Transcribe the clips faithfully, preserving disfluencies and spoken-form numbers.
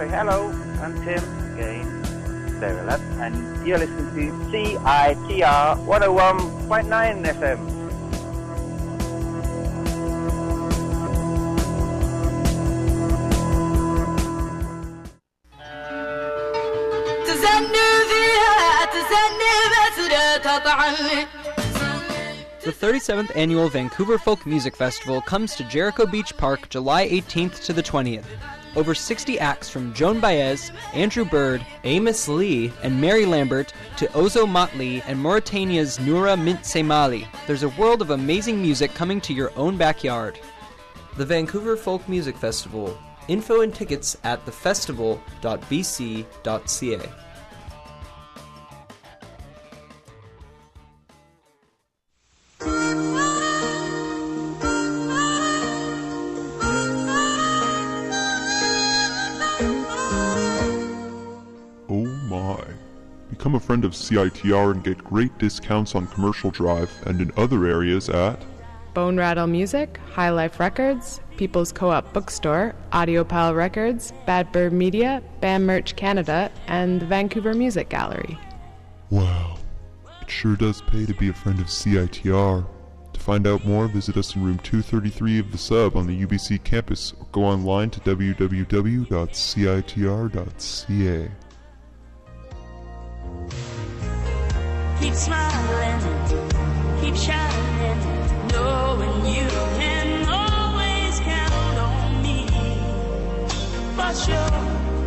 say hello. I'm Tim again, Sarah Lab, and you're listening to C I T R one oh one point nine F M. The thirty-seventh Annual Vancouver Folk Music Festival comes to Jericho Beach Park July eighteenth to the twentieth. Over sixty acts from Joan Baez, Andrew Bird, Amos Lee, and Mary Lambert to Ozo Motley and Mauritania's Noura Mintsemali. There's a world of amazing music coming to your own backyard. The Vancouver Folk Music Festival. Info and tickets at the festival dot b c dot c a. Become a friend of C I T R and get great discounts on Commercial Drive and in other areas at Bone Rattle Music, High Life Records, People's Co-op Bookstore, Audiopile Records, Bad Bird Media, Bam Merch Canada, and the Vancouver Music Gallery. Wow, it sure does pay to be a friend of C I T R. To find out more, visit us in room two thirty-three of the Sub on the U B C campus or go online to w w w dot c i t r dot c a. Keep smiling, keep shining, knowing you can always count on me. For sure,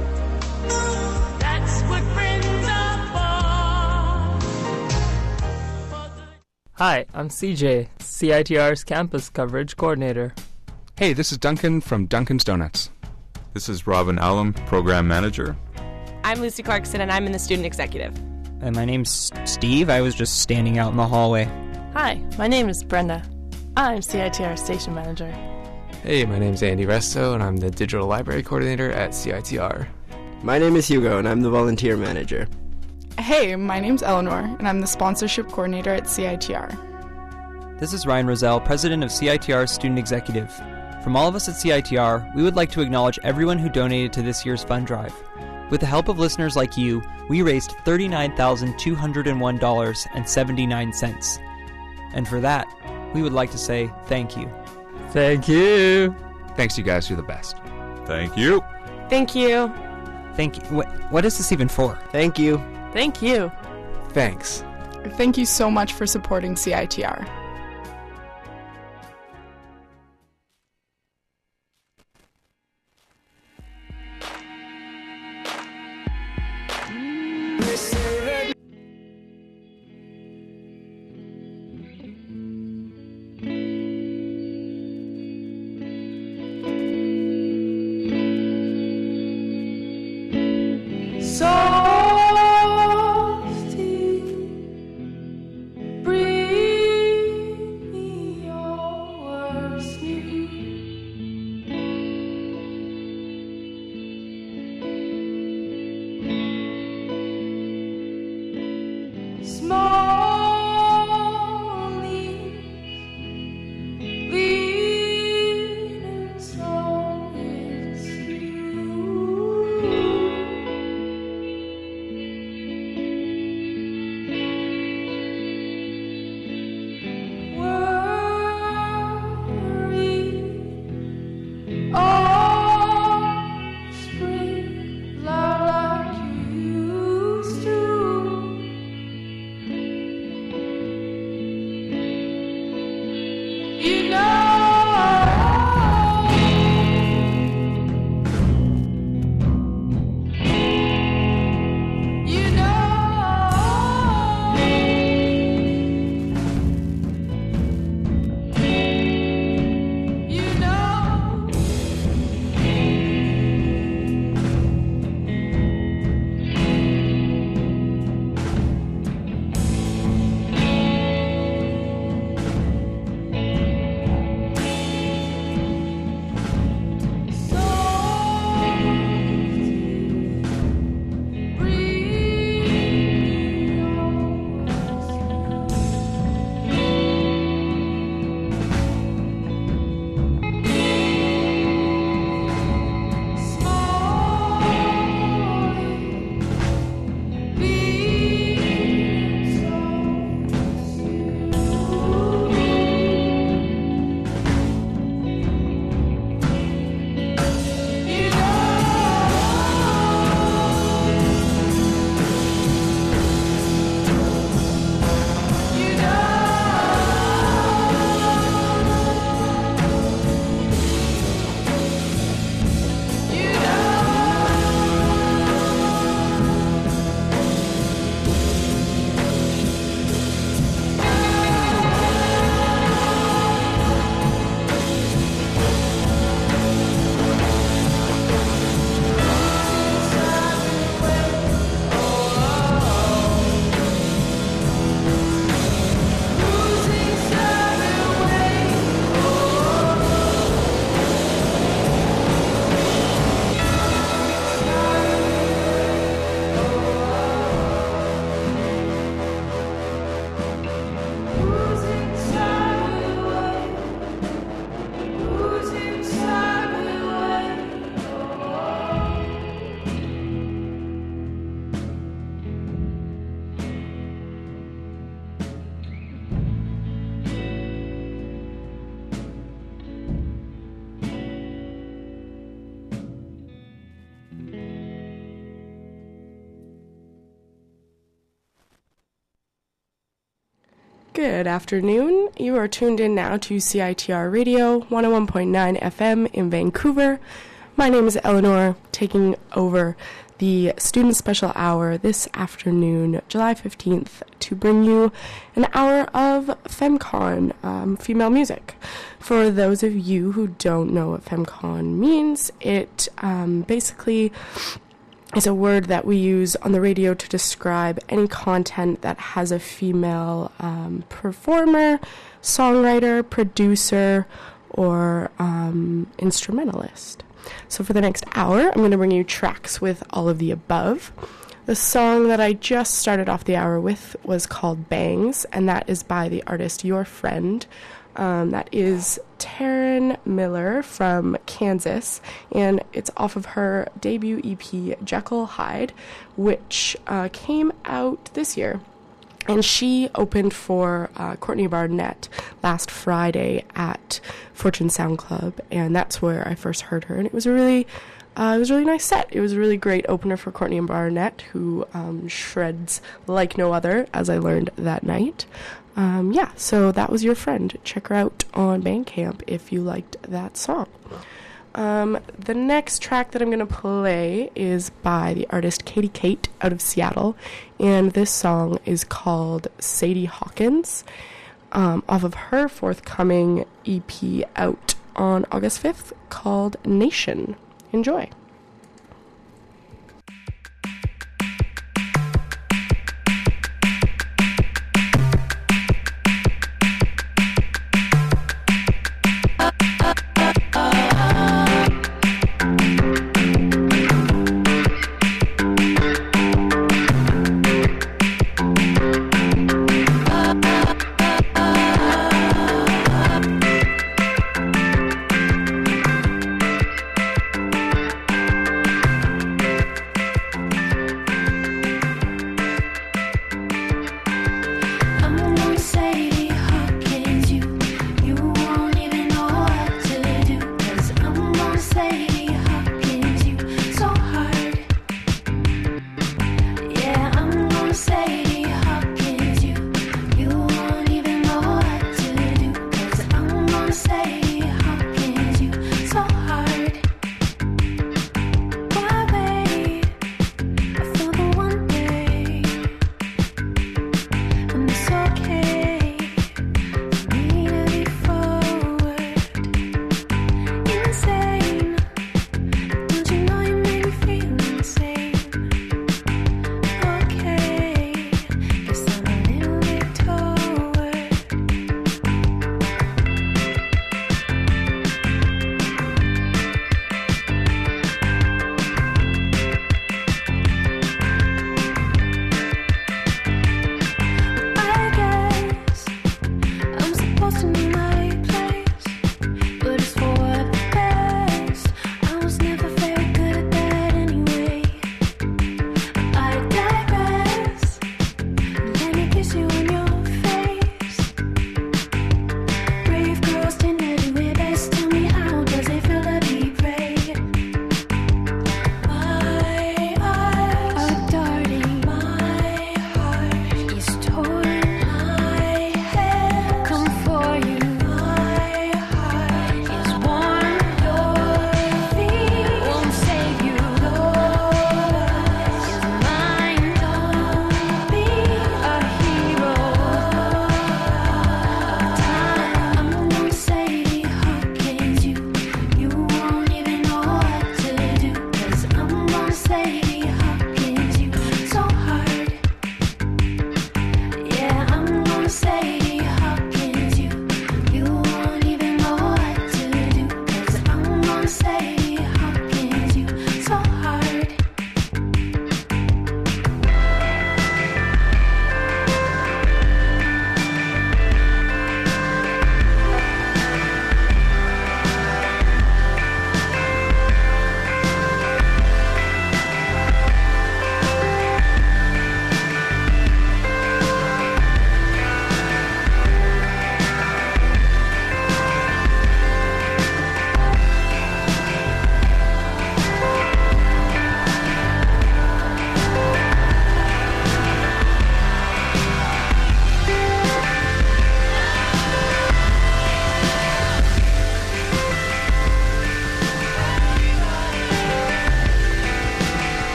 that's what friends are for. Hi, I'm C J, C I T R's Campus Coverage Coordinator. Hey, this is Duncan from Duncan's Donuts. This is Robin Allam, Program Manager. I'm Lucy Clarkson, and I'm in the Student Executive. And my name's Steve. I was just standing out in the hallway. Hi, my name is Brenda. I'm C I T R Station Manager. Hey, my name's Andy Resto, and I'm the Digital Library Coordinator at C I T R. My name is Hugo, and I'm the Volunteer Manager. Hey, my name's Eleanor, and I'm the Sponsorship Coordinator at C I T R. This is Ryan Roselle, President of C I T R's Student Executive. From all of us at C I T R, we would like to acknowledge everyone who donated to this year's fund drive. With the help of listeners like you, we raised thirty-nine thousand two hundred one dollars and seventy-nine cents. And for that, we would like to say thank you. Thank you. Thanks, you guys. You're the best. Thank you. Thank you. Thank you. What, what is this even for? Thank you. Thank you. Thanks. Thank you so much for supporting C I T R. Breathe Good afternoon. You are tuned in now to C I T R Radio, one oh one point nine F M in Vancouver. My name is Eleanor, taking over the Student Special Hour this afternoon, July fifteenth, to bring you an hour of FemCon, um, female music. For those of you who don't know what FemCon means, it um, basically is a word that we use on the radio to describe any content that has a female um, performer, songwriter, producer, or um, instrumentalist. So for the next hour, I'm going to bring you tracks with all of the above. The song that I just started off the hour with was called Bangs, and that is by the artist Your Friend. Um, that is Taryn Miller from Kansas, and it's off of her debut E P, Jekyll Hyde, which uh, came out this year. And she opened for uh, Courtney Barnett last Friday at Fortune Sound Club, and that's where I first heard her. And it was a really, uh, it was a really nice set. It was a really great opener for Courtney Barnett, who um, shreds like no other, as I learned that night. Um, yeah, so that was Your Friend. Check her out on Bandcamp if you liked that song. Um, the next track that I'm going to play is by the artist Katie Kate out of Seattle, and this song is called Sadie Hawkins, um, off of her forthcoming E P out on August fifth called Nation. Enjoy. Thank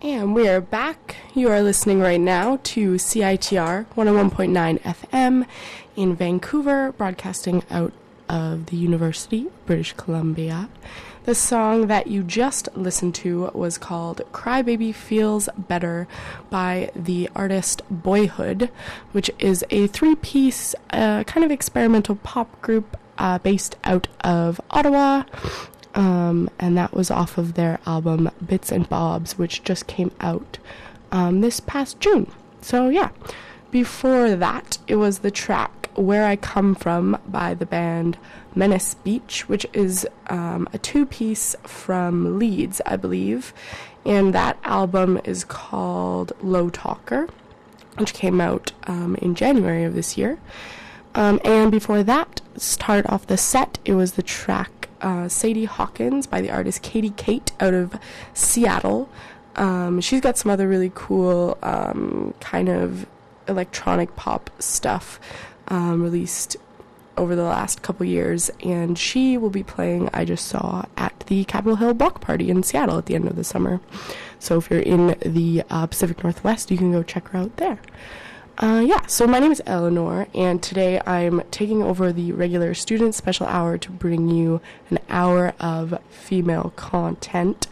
And we are back. You are listening right now to C I T R one oh one point nine F M in Vancouver, broadcasting out of the University of British Columbia. The song that you just listened to was called Crybaby Feels Better by the artist Boyhood, which is a three-piece uh, kind of experimental pop group uh, based out of Ottawa. Um, and that was off of their album Bits and Bobs, which just came out um, this past June. So yeah, before that, it was the track Where I Come From by the band Menace Beach, which is um, a two-piece from Leeds, I believe, and that album is called Low Talker, which came out um, in January of this year. Um, and before that, start off the set, it was the track Uh, Sadie Hawkins by the artist Katie Kate out of Seattle. Um, she's got some other really cool um, kind of electronic pop stuff um, released over the last couple years, and she will be playing, I just saw, at the Capitol Hill Block Party in Seattle at the end of the summer. So if you're in the uh, Pacific Northwest, you can go check her out there. Uh, yeah, so my name is Eleanor, and today I'm taking over the regular student special hour to bring you an hour of female content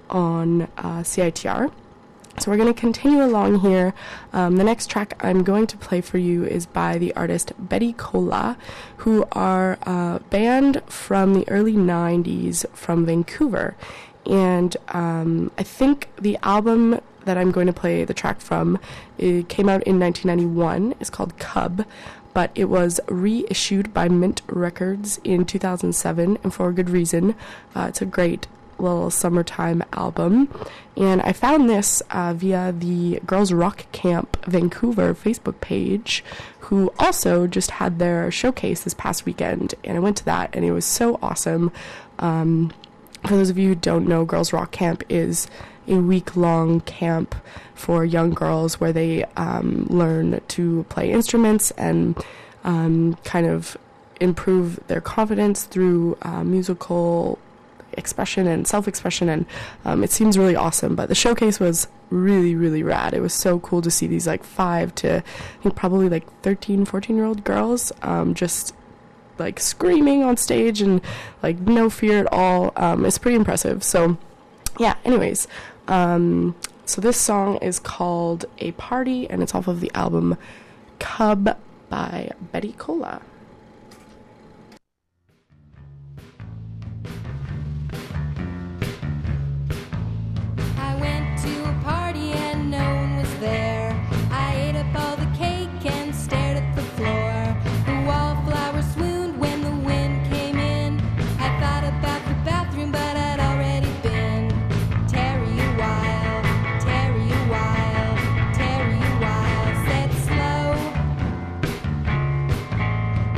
on uh, C I T R. So we're going to continue along here. Um, the next track I'm going to play for you is by the artist Betty Cola, who are a band from the early nineties from Vancouver. And um, I think the album that I'm going to play the track from, it came out in nineteen ninety-one. It's called Cub, but it was reissued by Mint Records in two thousand seven, and for a good reason. Uh, it's a great little summertime album, and I found this uh, via the Girls Rock Camp Vancouver Facebook page, who also just had their showcase this past weekend, and I went to that, and it was so awesome. Um, for those of you who don't know, Girls Rock Camp is a week-long camp for young girls where they um, learn to play instruments and um, kind of improve their confidence through uh, musical expression and self-expression, and um, it seems really awesome. But the showcase was really, really rad. It was so cool to see these like five to I think probably like thirteen, fourteen year old girls um, just like screaming on stage and like no fear at all. Um, it's pretty impressive. So yeah, anyways, um, so this song is called A Party, and it's off of the album Cub by Betty Cola. I went to a party and no one was there. I ate up all the cake and stared at the floor. The wallflower swooned when the wind came in. I thought about the bathroom, but I'd already been. Tarry a while, tarry a while, tarry a while. Said slow.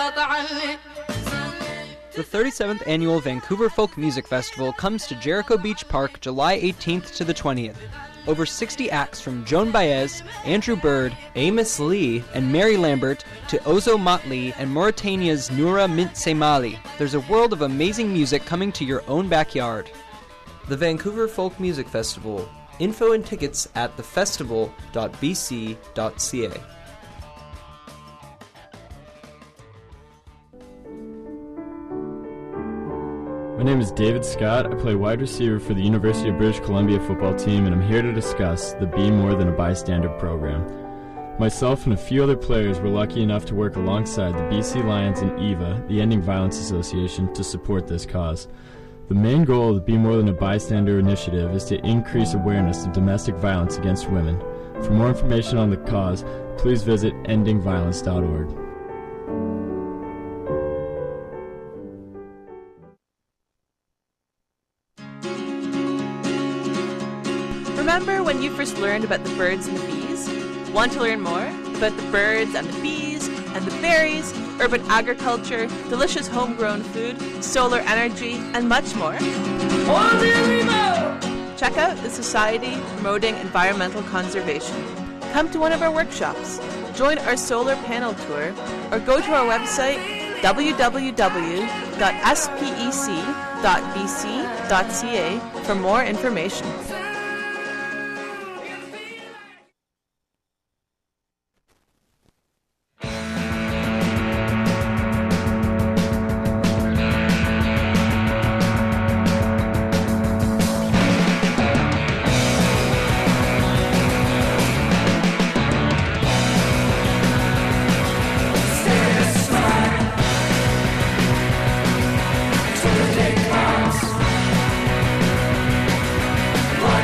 The thirty-seventh Annual Vancouver Folk Music Festival comes to Jericho Beach Park July eighteenth to the twentieth. Over sixty acts from Joan Baez, Andrew Bird, Amos Lee, and Mary Lambert to Ozo Motley and Mauritania's Noura Mintse Mali. There's a world of amazing music coming to your own backyard. The Vancouver Folk Music Festival. Info and tickets at the festival dot b c dot c a. My name is David Scott. I play wide receiver for the University of British Columbia football team, and I'm here to discuss the Be More Than a Bystander program. Myself and a few other players were lucky enough to work alongside the B C Lions and E V A, the Ending Violence Association, to support this cause. The main goal of the Be More Than a Bystander initiative is to increase awareness of domestic violence against women. For more information on the cause, please visit ending violence dot org. Remember when you first learned about the birds and the bees? Want to learn more about the birds and the bees and the berries, urban agriculture, delicious homegrown food, solar energy, and much more? Check out the Society Promoting Environmental Conservation. Come to one of our workshops, join our solar panel tour, or go to our website w w w dot s p e c dot b c dot c a for more information. One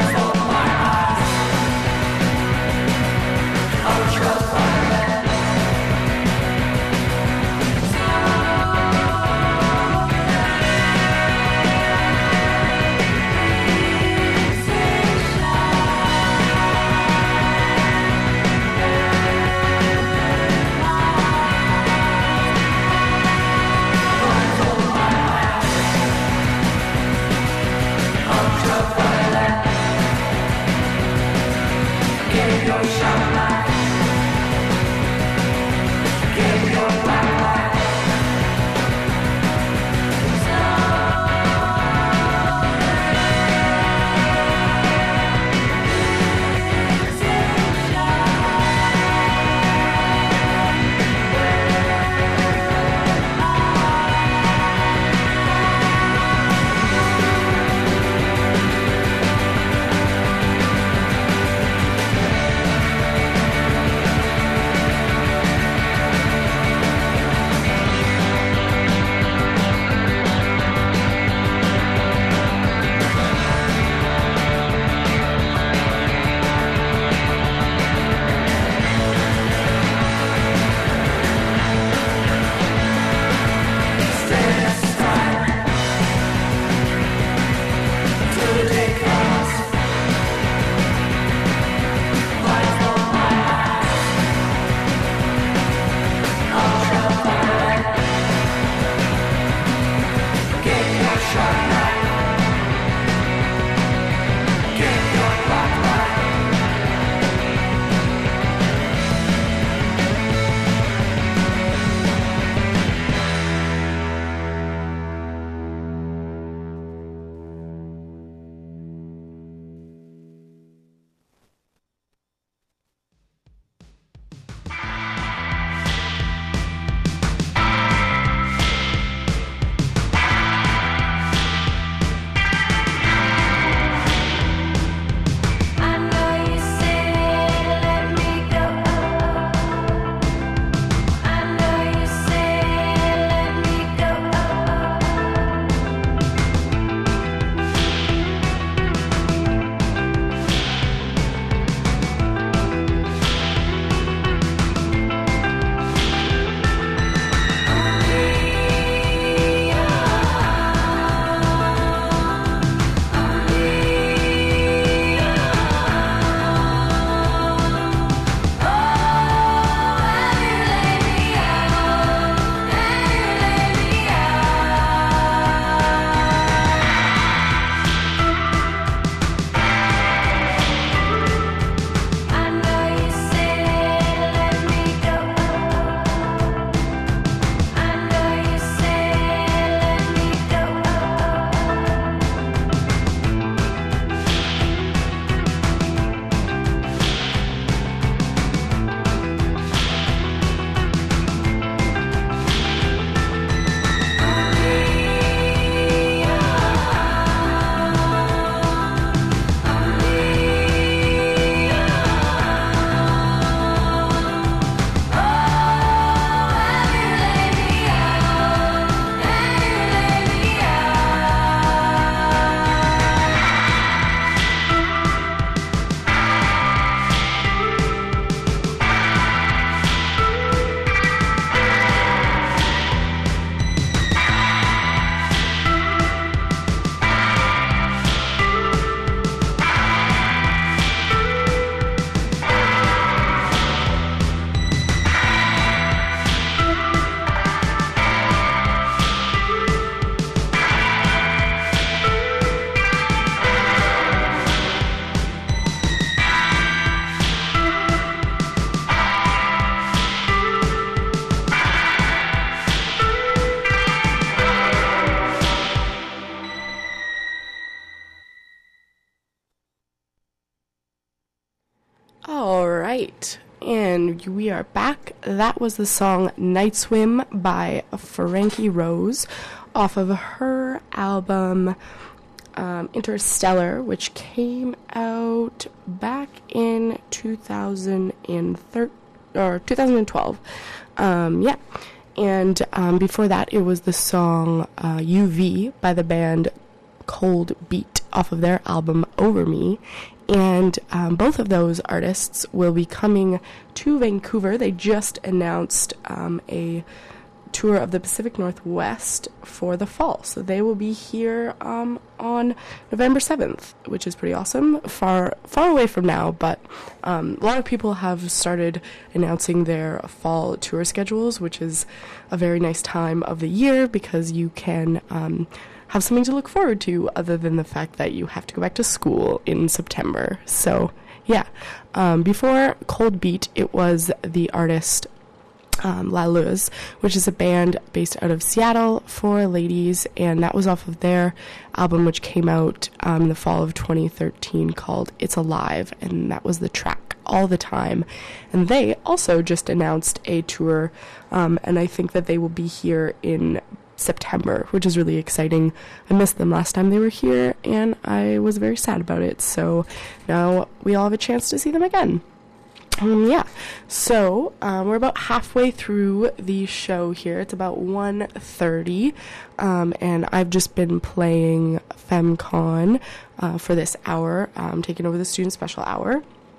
All right, and we are back. That was the song Night Swim by Frankie Rose off of her album um, Interstellar, which came out back in two thousand thirteen or two thousand twelve. Um, yeah, and um, before that, it was the song uh, U V by the band Cold Beat off of their album Over Me. And um, both of those artists will be coming to Vancouver. They just announced um, a tour of the Pacific Northwest for the fall. So they will be here um, on November seventh, which is pretty awesome. Far far away from now, but um, a lot of people have started announcing their fall tour schedules, which is a very nice time of the year because you can Um, have something to look forward to other than the fact that you have to go back to school in September. So, yeah. Um, before Cold Beat, it was the artist um, La Luz, which is a band based out of Seattle for ladies, and that was off of their album, which came out um, in the fall of twenty thirteen called It's Alive, and that was the track All the Time. And they also just announced a tour, um, and I think that they will be here in September, which is really exciting. I missed them last time they were here, and I was very sad about it. So now we all have a chance to see them again. Um, yeah, so um, we're about halfway through the show here. It's about one thirty, um, and I've just been playing FemCon uh, for this hour, um, taking over the student special hour.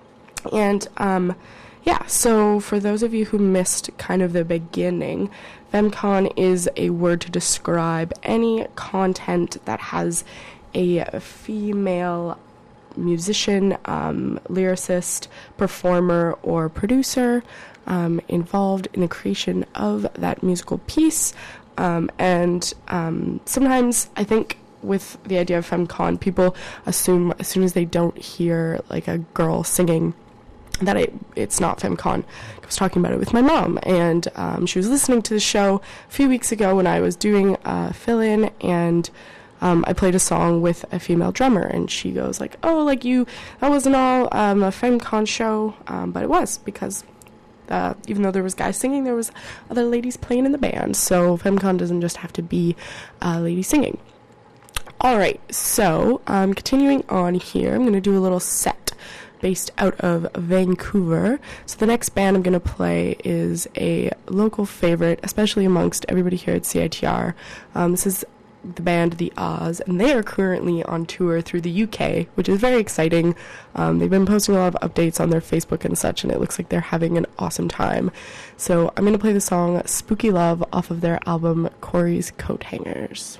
And um, yeah, so for those of you who missed kind of the beginning, FemCon is a word to describe any content that has a female musician, um, lyricist, performer, or producer um, involved in the creation of that musical piece. Um, and um, sometimes I think with the idea of FemCon, people assume as soon as they don't hear like a girl singing that it, it's not FemCon. I was talking about it with my mom, and um, she was listening to the show a few weeks ago when I was doing a fill-in, and um, I played a song with a female drummer, and she goes like, oh, like you, that wasn't all um, a FemCon show, um, but it was, because uh, even though there was guys singing, there was other ladies playing in the band, so FemCon doesn't just have to be uh, ladies singing. Alright, so um, continuing on here, I'm going to do a little set based out of Vancouver. So the next band I'm going to play is a local favorite, especially amongst everybody here at C I T R. Um, this is the band The Oz, and they are currently on tour through the U K, which is very exciting. Um, they've been posting a lot of updates on their Facebook and such, and it looks like they're having an awesome time. So I'm going to play the song Spooky Love off of their album Corey's Coat Hangers.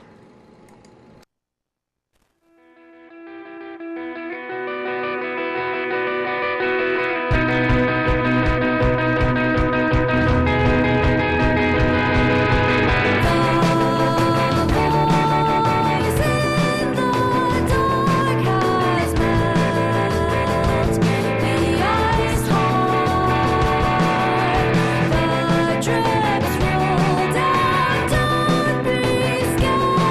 Drips roll down, don't be scared.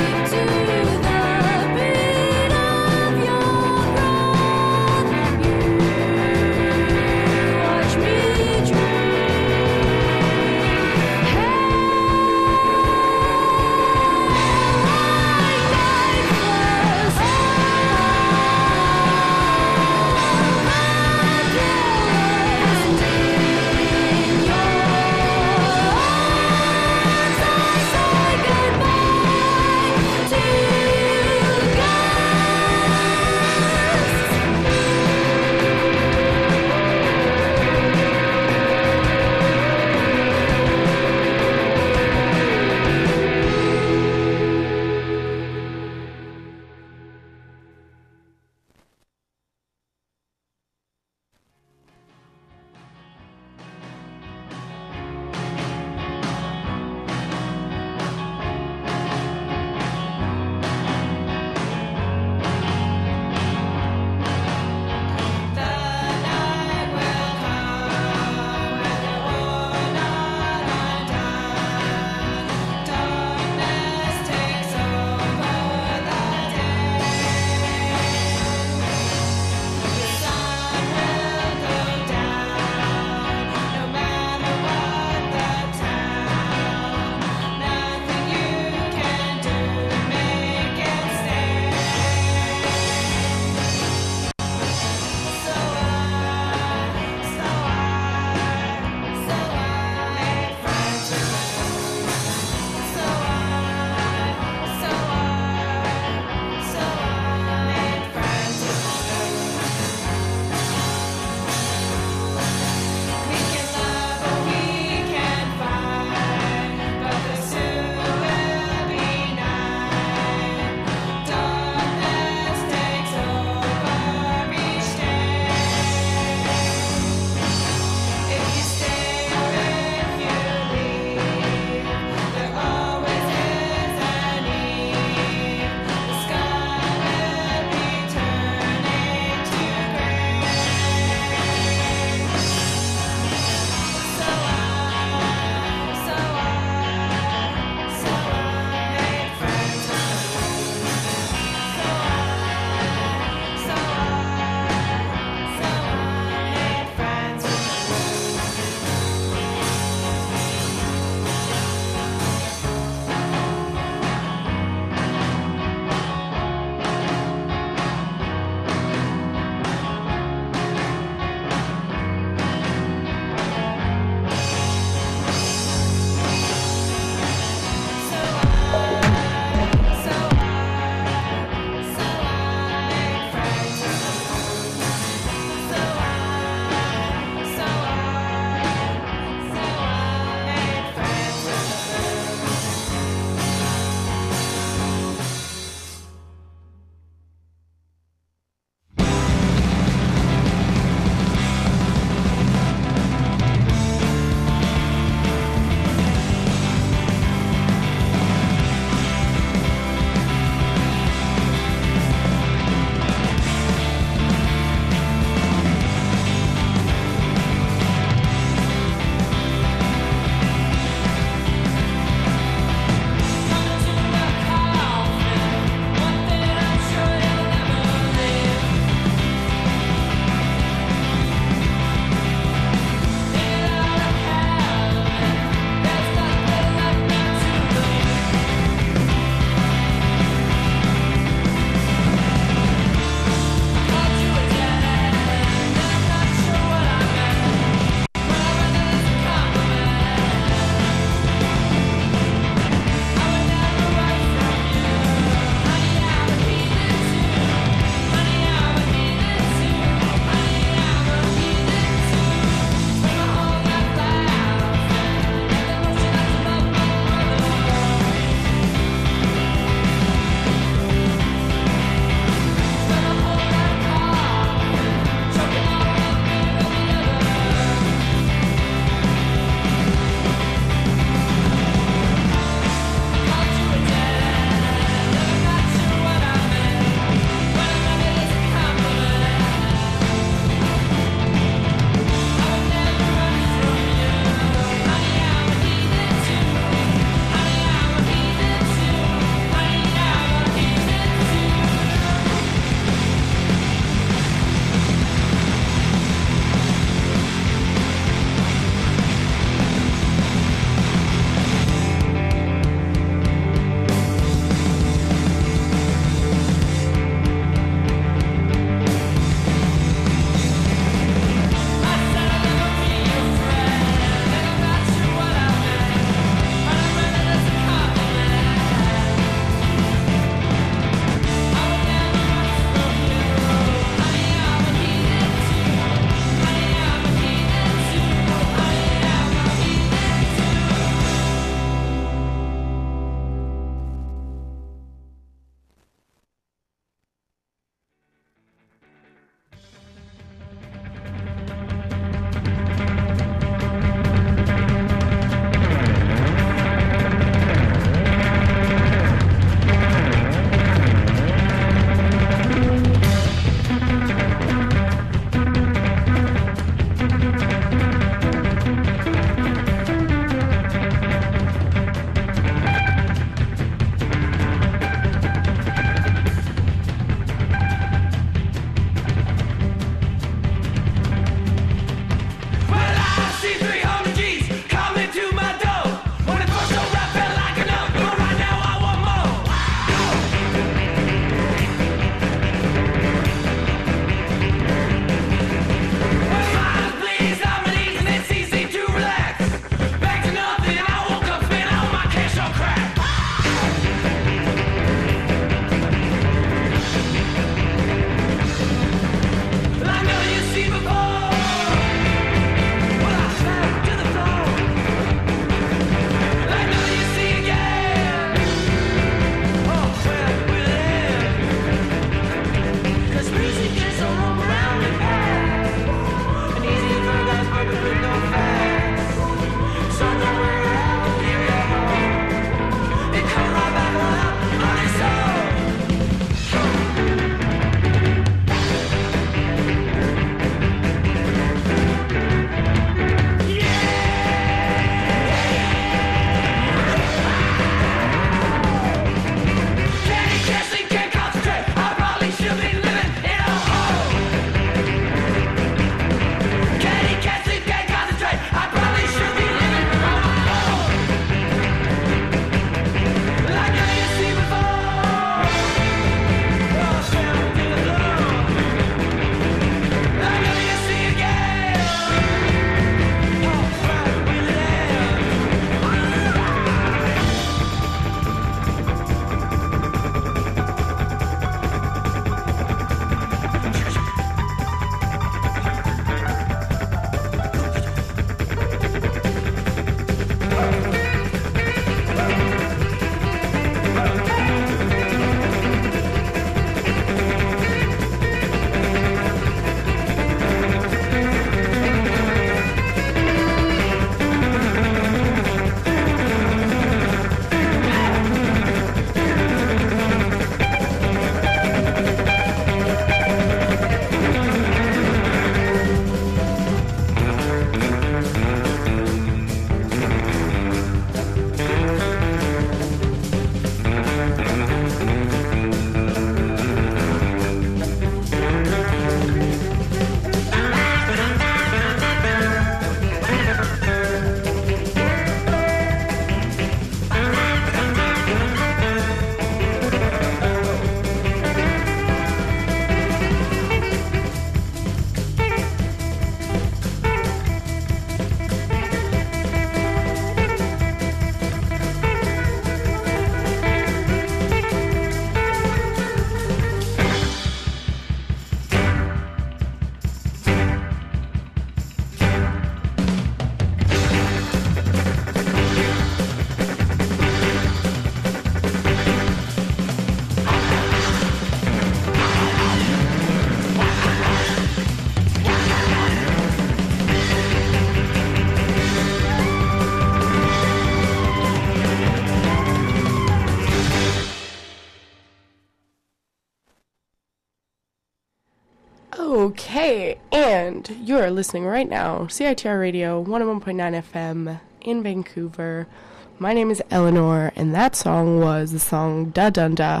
Okay, and you're listening right now, C I T R Radio, one oh one point nine F M in Vancouver. My name is Eleanor, and that song was the song Da Dun Da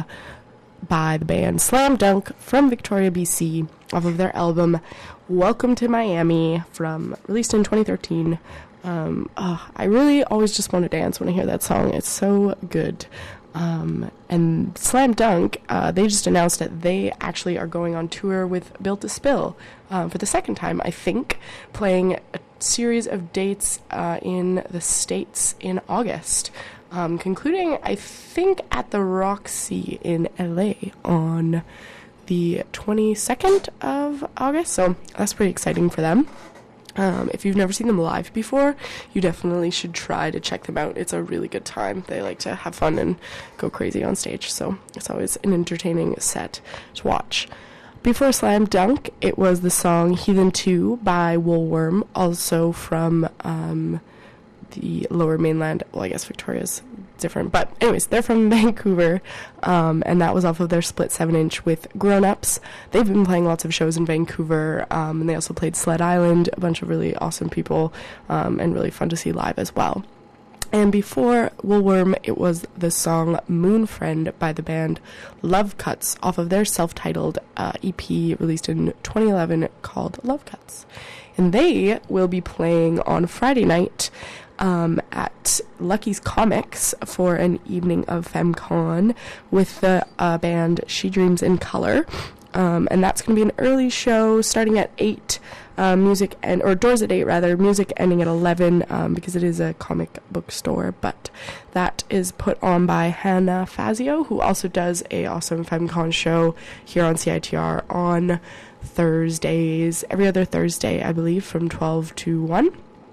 by the band Slam Dunk from Victoria, B C, off of their album Welcome to Miami, from released in twenty thirteen. Um, oh, I really always just want to dance when I hear that song. It's so good. Um, and Slam Dunk, uh, they just announced that they actually are going on tour with Built to Spill um, for the second time, I think, playing a series of dates uh, in the States in August, um, concluding, I think, at the Roxy in L A on the twenty-second of August, so that's pretty exciting for them. Um, if you've never seen them live before, you definitely should try to check them out. It's a really good time. They like to have fun and go crazy on stage, so it's always an entertaining set to watch. Before Slam Dunk, it was the song Heathen two by Woolworm, also from um, the Lower Mainland. Well, I guess Victoria's different, but anyways, they're from Vancouver, um, and that was off of their split seven inch with Grown Ups. They've been playing lots of shows in Vancouver, um, and they also played Sled Island, a bunch of really awesome people, um, and really fun to see live as well. And before Woolworm, it was the song Moon Friend by the band Love Cuts, off of their self-titled uh, E P released in twenty eleven called Love Cuts. And they will be playing on Friday night Um, at Lucky's Comics for an evening of FemCon with the uh, band She Dreams in Color. Um, and that's going to be an early show starting at eight, uh, music and or doors at eight rather, music ending at eleven, um, because it is a comic book store. But that is put on by Hannah Fazio, who also does a awesome FemCon show here on C I T R on Thursdays, every other Thursday, I believe, from twelve to one.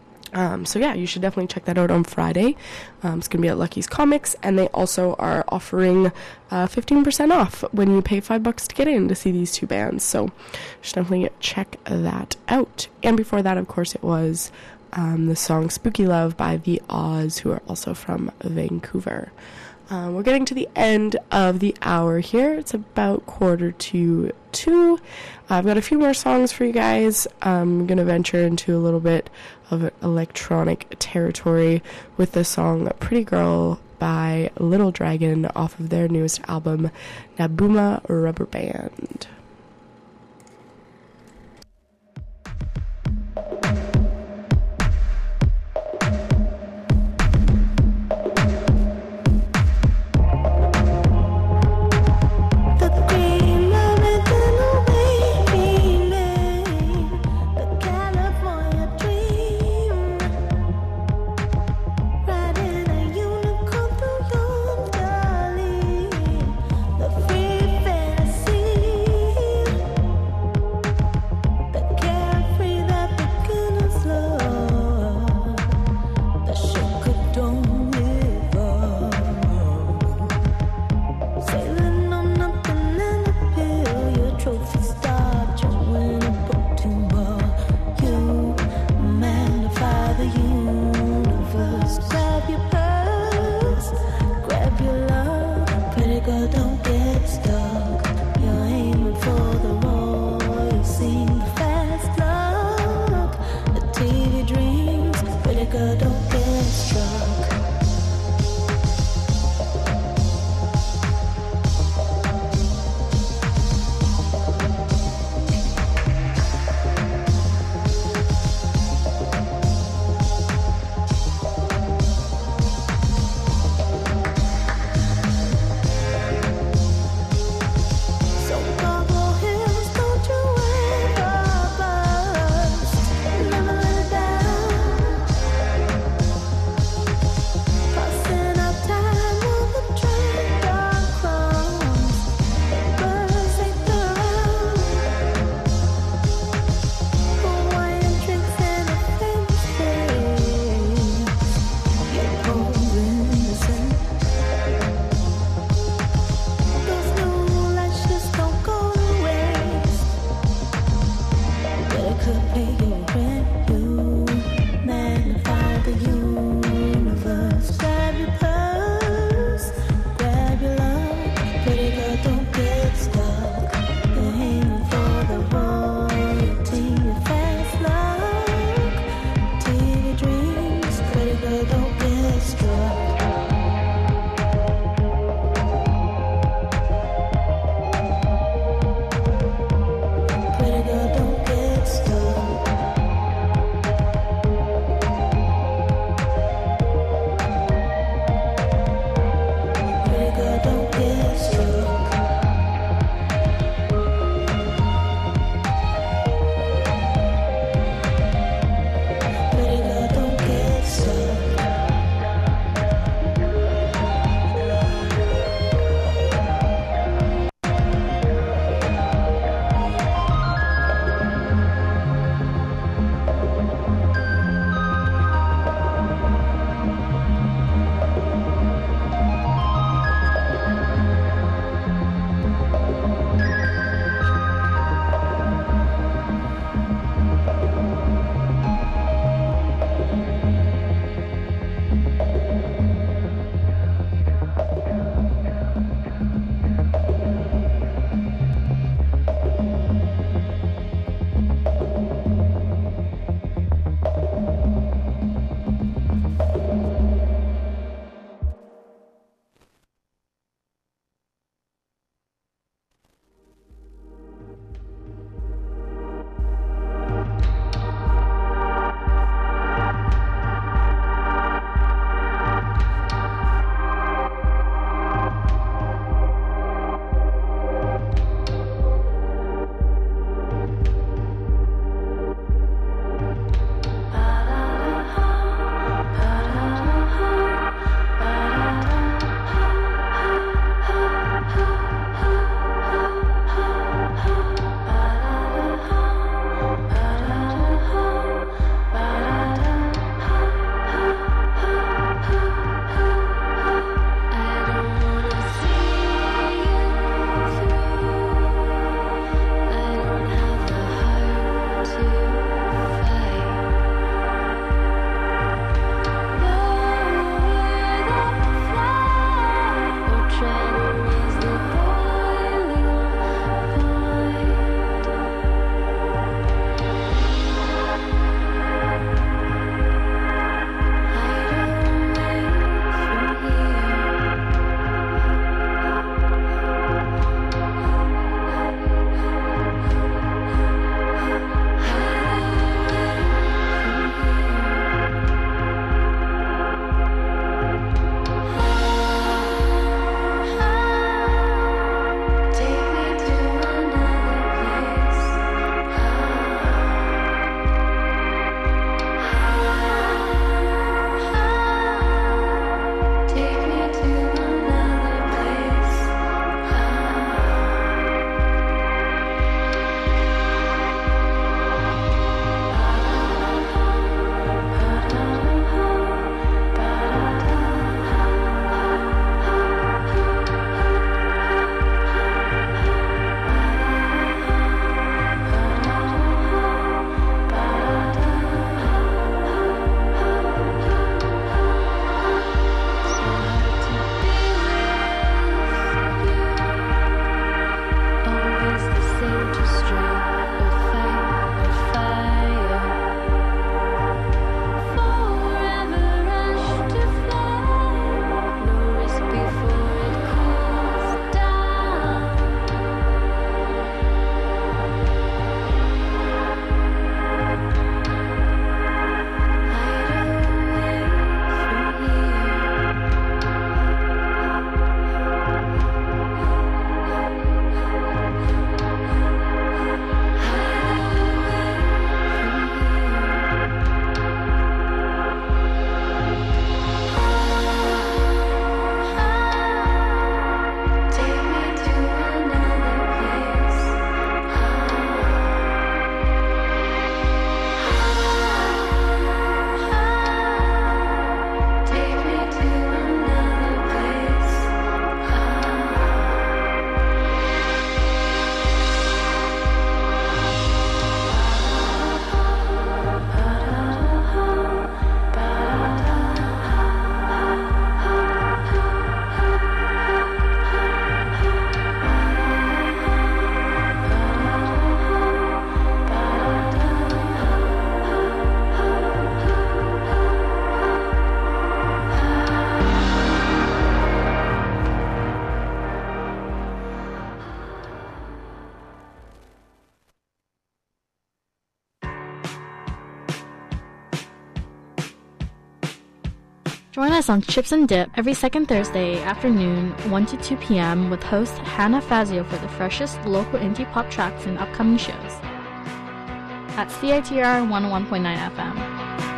Um, so yeah, you should definitely check that out on Friday. Um, it's going to be at Lucky's Comics, and they also are offering uh, fifteen percent off when you pay five bucks to get in to see these two bands. So you should definitely check that out. And before that, of course, it was um, the song Spooky Love by The Oz, who are also from Vancouver. Um, we're getting to the end of the hour here. It's about quarter to two. I've got a few more songs for you guys. I'm going to venture into a little bit of electronic territory with the song Pretty Girl by Little Dragon off of their newest album, Nabuma Rubber Band. Don't get stuck. You're aiming for the wall. Join us on Chips and Dip every second Thursday afternoon, one to two p.m. with host Hannah Fazio for the freshest local indie pop tracks and upcoming shows at C I T R one oh one point nine F M.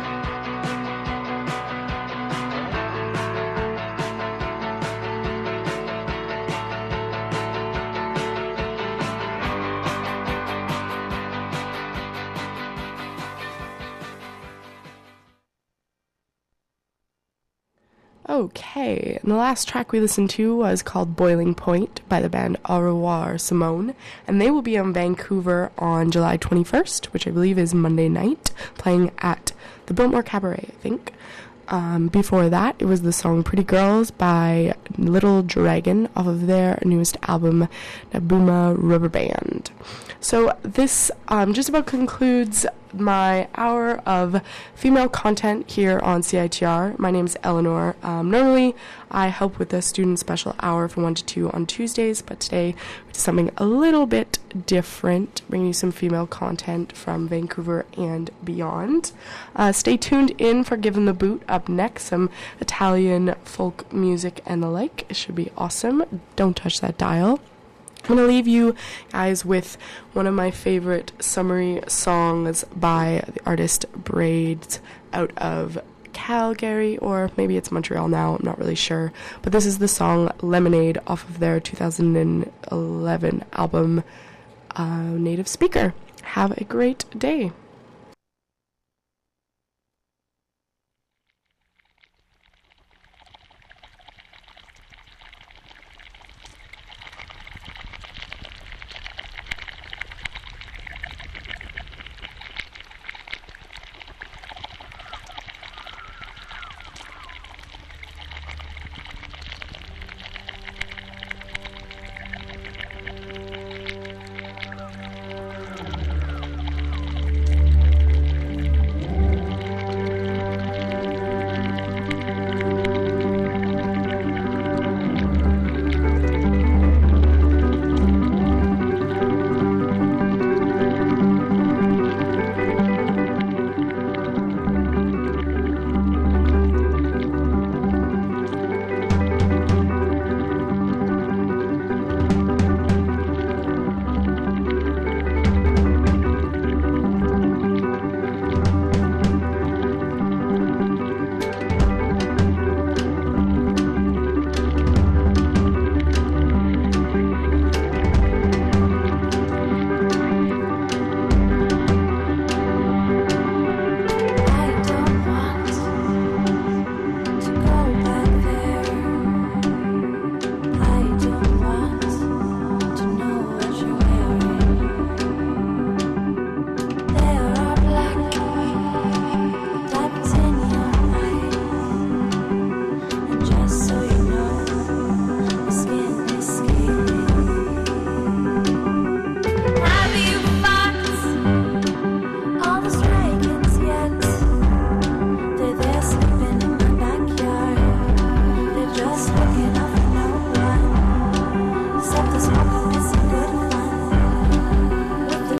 Okay, and the last track we listened to was called Boiling Point by the band Au Revoir Simone, and they will be in Vancouver on July twenty-first, which I believe is Monday night, playing at the Biltmore Cabaret, I think. Um, before that, it was the song Pretty Girls by Little Dragon off of their newest album, Nabuma Rubber Band. So this um, just about concludes my hour of female content here on C I T R. My name is Eleanor. Um, normally, I help with the student special hour from one to two on Tuesdays, but today we did something a little bit different, bringing you some female content from Vancouver and beyond. Uh, stay tuned in for Given the Boot. Up next, some Italian folk music and the like. It should be awesome. Don't touch that dial. I'm going to leave you guys with one of my favorite summery songs by the artist Braids out of Calgary, or maybe it's Montreal now, I'm not really sure. But this is the song Lemonade off of their two thousand eleven album, uh, Native Speaker. Have a great day.